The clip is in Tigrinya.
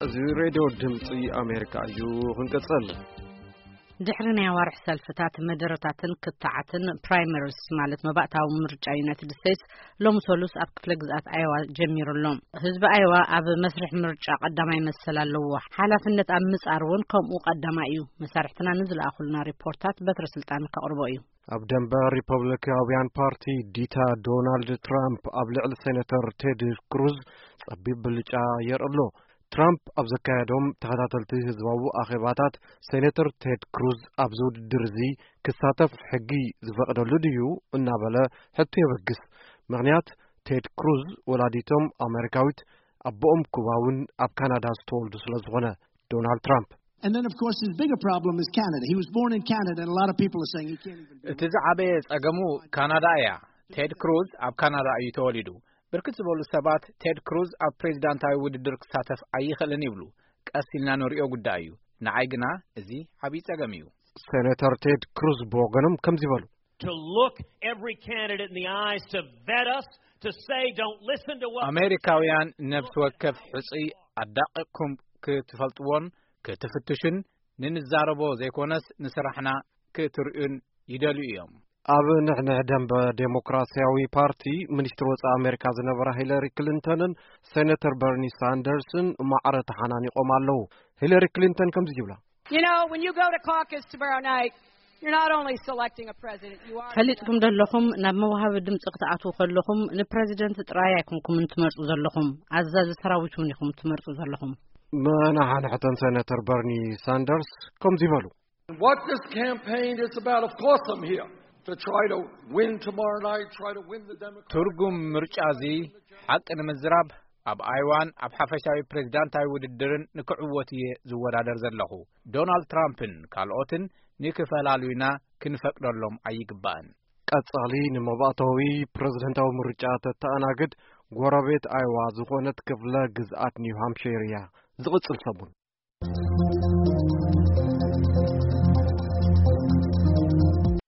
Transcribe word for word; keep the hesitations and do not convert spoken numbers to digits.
እዚ ሬድዮ ድምፂ ኣሜሪካ እዩ ክንቀጽል ድሕሪና ያዋርሕ ሰልፍታት መደረታትን ክትዓትን ፕራይመሪስ ማለት መባእታዊ ምርጫ ዩናይትድ ስቴትስ ሎም ሰሉስ ኣብ ክፍለ ግዛት አይዋ ጀሚሩሎም ህዝቢ አይዋ ኣብ መስርሕ ምርጫ ቀዳማይ መሰል ኣለዎ ሓላፍነት ኣብ ምጻርውን ከምኡ ቀዳማይ እዩ መሳርሕትና ንዝለኣኹልና ሪፖርታት በትረ ስልጣን ከቅርቦ እዩ ኣብ ደንበር ሪፐብሊካውያን ፓርቲ ዲታ ዶናልድ ትራምፕ ኣብ ልዕሊ ሴኔተር ቴድ ክሩዝ ጸቢብ ብልጫ የርአሎ ትራምፕ ኣብ ዘካየዶም ተኸታተልቲ ህዝባዊ ኣኼባታት ሴኔተር ቴድ ክሩዝ ኣብ ውድድር እዚ ክሳተፍ ሕጊ ዝፈቅደሉ ድዩ እናበለ ሕቶ የበግስ ምክንያት ቴድ ክሩዝ ወላዲቶም ኣሜሪካዊት ኣቦኦም ኩባውን ኣብ ካናዳ ዝተወልዱ ስለዝኾነ ዶናልድ ትራምፕ And then of course his bigger problem is Canada. He was born in Canada and a lot of people are saying he can't even do it. It is abe tsagamu Canada ya. Ted Cruz ab Canada እዩ ተወሊዱ ብርክት ዝበሉ ሰባት ቴድ ክሩዝ ኣብ ፕሬዝዳንታዊ ውድድር ክሳተፍ ኣይኽእልን ይብሉ ቀሲልና ንሪኦ ጉዳይ እዩ ንዓይ ግና እዚ ዓብይ ጸገም እዩ ሴኔተር ቴድ ክሩዝ በወገኖም ከም ዝበሉ to look every candidate in the eyes to vet us to say don't listen to what ኣሜሪካውያን ነፍስ ወከፍ ሕጺ ኣዳቂቅኩም ክትፈልጥዎን ክትፍትሹን ንንዛረቦ ዘይኮነስ ንስራሕና ክትርእዩን ይደልዩ እዮም ኣብ ንሕንሕ ደንበ ዴሞክራሲያዊ ፓርቲ ሚኒስትር ወፃኢ ኣሜሪካ ዝነበራ ሂለሪ ክሊንተንን ሴኔተር በርኒ ሳንደርስን ማዕረ ተሓናኒቆም ኣለዉ ሂለሪ ክሊንተን ከምዚ ይብላ You know when you go to caucus tomorrow night you're not only selecting a president you are ፈሊጥኩም ደለኹም ናብ መዋሃብ ድምጽ ክትኣትዉ ከለኹም ንፕሬዚደንት ጥራይ ኣይኮንኩም ትመርጹ ዘለኹም ኣዛዚ ሰራዊት እውን ኢኹም ትመርጹ ዘለኹም መናሓንሕተን ሴኔተር በርኒ ሳንደርስ ከምዚ ይበሉ What this campaign is about of course I'm here to try to win tomorrow night try to win the Democratic ትርጉም ምርጫዚ ሓቂ ንምዝራብ ኣብ አይዋን ኣብ ሓፈሻዊ ፕሬዝዳንታዊ ውድድርን ንክዕወት እየ ዝወዳደር ዘለኹ ዶናልድ ትራምፕን ካልኦትን ንክፈላሉና ክንፈቅደሎም ኣይግባእን ቀጻሊ ንመባእታዊ ፕሬዝዳንታዊ ምርጫ ተተኣናግድ ጎረቤት አይዋ ዝኾነት ክፍለ ግዝኣት ኒው ሃምፕሻየር እያ ዝቕጽል ሰሙን